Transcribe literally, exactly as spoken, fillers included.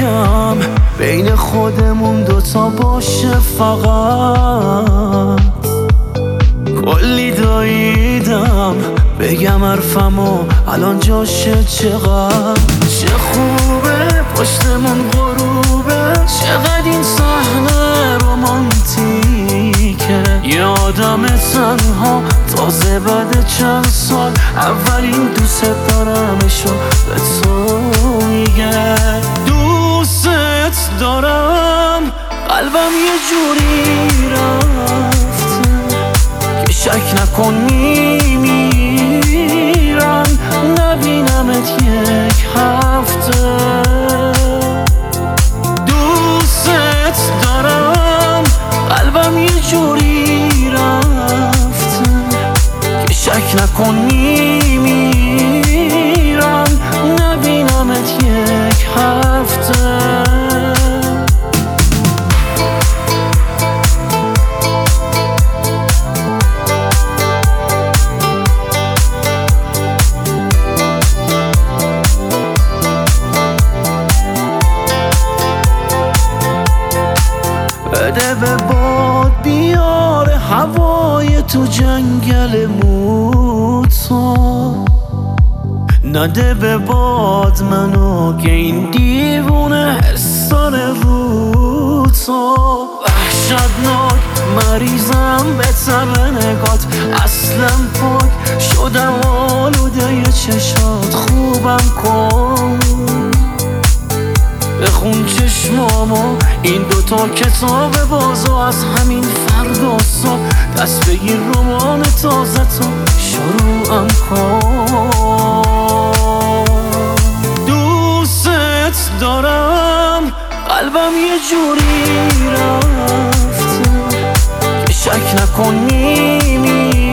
بگم بین خودمون دوتا باشه فقط. کلی داییدم بگم حرفمو الان جاشه چقدر. چه خوبه پشتمون غروبه، چقدر این صحنه رومانتیکه. یه آدم تنها تازه بعد چند سال اولین دوست دارمشو به تو میگه. دوست دارم قلبم یه جوری رفته که شک نکن میمیرم نبینمت یک هفته. دوست دارم قلبم یه جوری رفته که شک نکن میمیرم نبینمت یک هفته. بده به باد بیاره هوای تو جنگل موتا، نده به باد منو که این دیوونه حسانه رو تو. وحشتناک مریضم به طب نگات، اصلا پاک شدم آلوده ی چشات. خوبم کن بخون چشمامو این دوتا کتاب بازو، از همین فردا صبح دست بگیر رمان تازه تو شروعم کن. دوست دارم قلبم یه جوری رفته که شک نکن میمیرم